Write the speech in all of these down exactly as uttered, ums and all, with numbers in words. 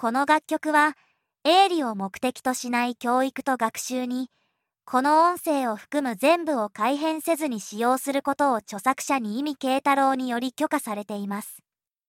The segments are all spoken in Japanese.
この楽曲は営利を目的としない教育と学習に、この音声を含む全部を改変せずに使用することを著作者に意味慶太郎により許可されています。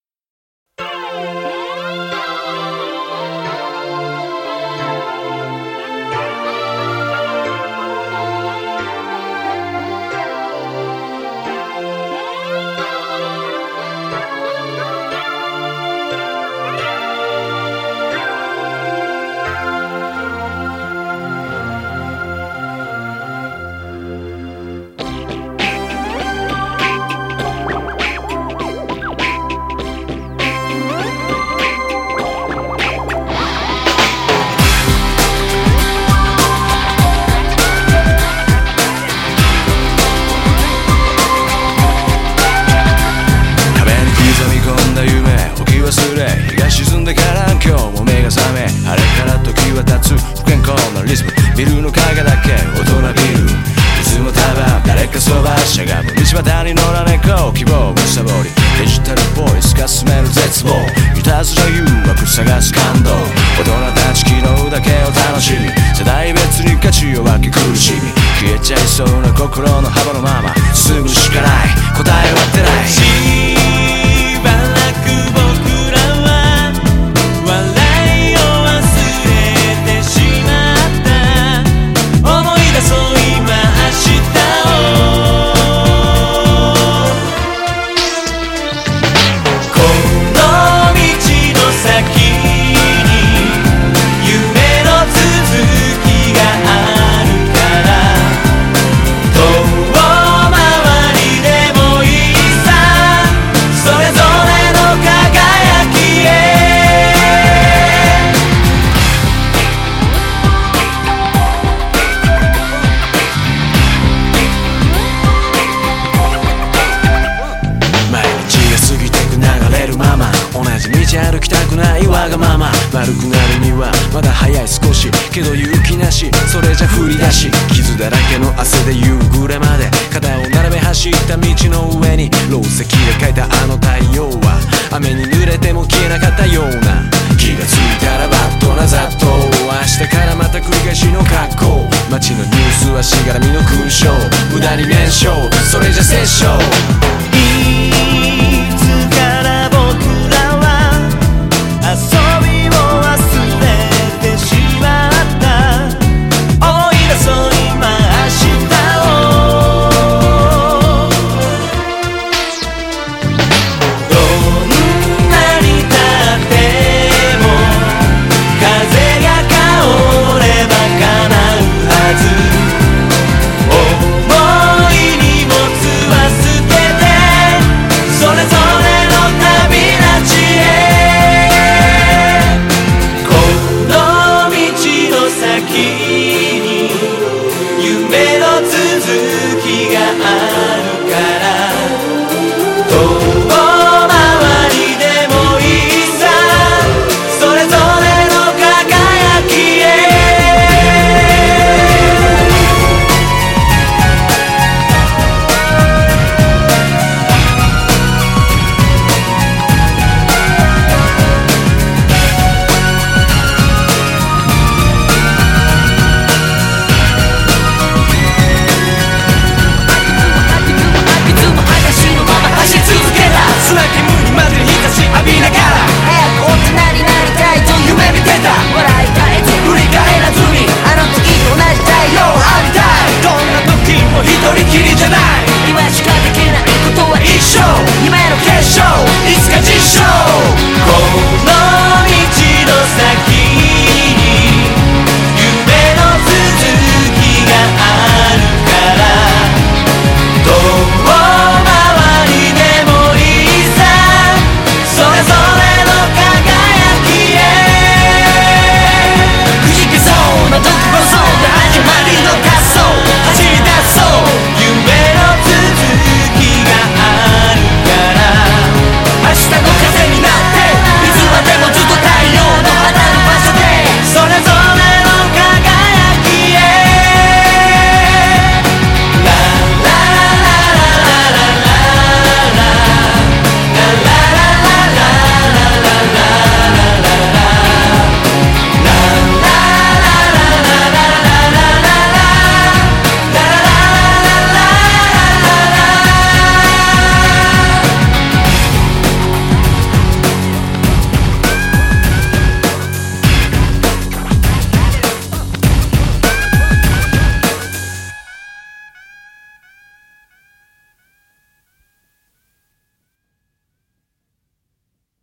日が沈んでから今日も目が覚め、あれから時は経つ不健康なリズム、ビルの影だけ大人ビル、いつも多分誰かそばしゃがむ道端に野良猫、希望むさぼりデジタルボイスが進める絶望、いたずら誘惑探す感動、大人たち昨日だけを楽しみ、世代別に価値を分け苦しみ、消えちゃいそうな心の幅のまま進むしかない、答えは出ない。しばらく僕歩きたくないわがまま、丸くなるにはまだ早い少し、けど勇気なしそれじゃ振り出し、傷だらけの汗で夕暮れまで肩を並べ走った道の上にろう石で描いたあの太陽は雨に濡れても消えなかったような、気がついたらバットなざっと明日からまた繰り返しの格好、街のニュースはしがらみの勲章、無駄に燃焼それじゃ殺生。